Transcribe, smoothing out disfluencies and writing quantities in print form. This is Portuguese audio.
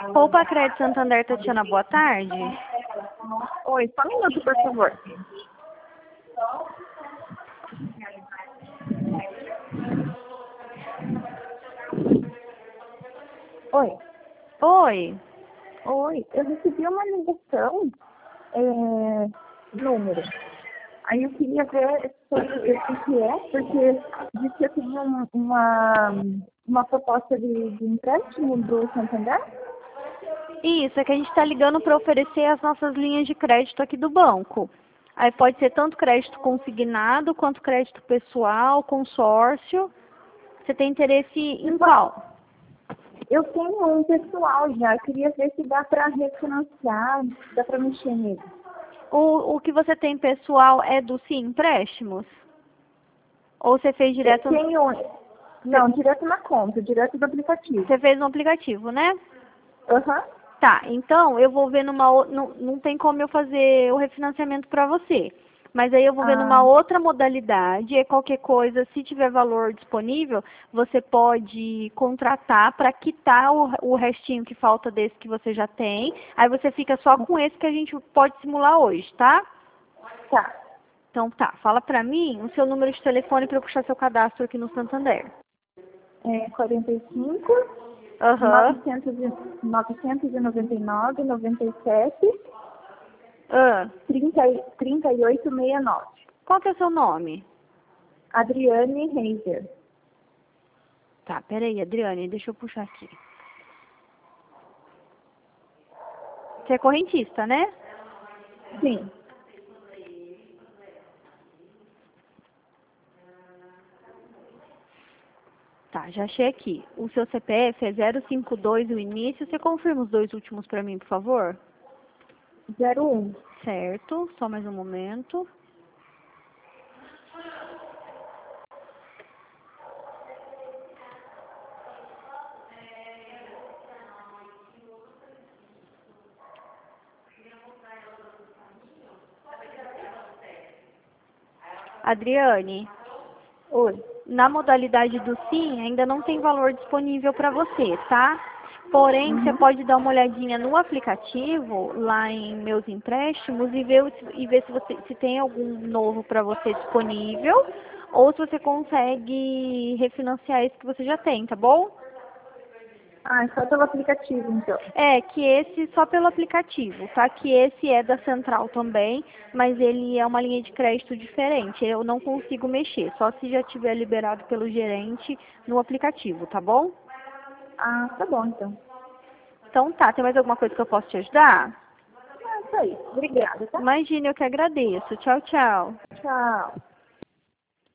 Poupa Crédito Santander, Tatiana, boa tarde. Oi, só um minuto, por favor. Oi. Oi. Oi, eu recebi uma ligação, número. Aí eu queria ver sobre o que é, porque disse que eu tenho uma proposta de empréstimo do Santander. Isso, é que a gente está ligando para oferecer as nossas linhas de crédito aqui do banco. Aí pode ser tanto crédito consignado, quanto crédito pessoal, consórcio. Você tem interesse em qual? Eu tenho um pessoal já, eu queria ver se dá para refinanciar, dá para mexer nele. O que você tem pessoal é do Sim Empréstimos? Ou você fez direto? Eu tenho, não, direto na conta, direto do aplicativo. Você fez no aplicativo, né? Aham. Tá, então eu vou ver não tem como eu fazer o refinanciamento para você. Mas aí eu vou ver numa outra modalidade, e qualquer coisa, se tiver valor disponível, você pode contratar para quitar o restinho que falta desse que você já tem. Aí você fica só com esse que a gente pode simular hoje, tá? Tá. Então tá, fala pra mim o seu número de telefone para eu puxar seu cadastro aqui no Santander. 45, Aham. 999, 97, Ah. 3869. Qual que é o seu nome? Adriane Reiser. Tá, peraí, Adriane, deixa eu puxar aqui. Você é correntista, né? Sim. Tá, já achei aqui. O seu CPF é 052 o início. Você confirma os dois últimos para mim, por favor? 01. Certo, só mais um momento. Adriane, Oi. na modalidade do Sim, ainda não tem valor disponível para você, tá? Porém, você pode dar uma olhadinha no aplicativo, lá em Meus Empréstimos, e ver se tem algum novo para você disponível, ou se você consegue refinanciar esse que você já tem, tá bom? É só pelo aplicativo, então. É, que esse só pelo aplicativo, tá? Que esse é da Central também, mas ele é uma linha de crédito diferente. Eu não consigo mexer, só se já tiver liberado pelo gerente no aplicativo, tá bom? Tá bom, então. Então tá, tem mais alguma coisa que eu posso te ajudar? Isso aí. Obrigada, tá? Imagina, eu que agradeço. Tchau, tchau. Tchau.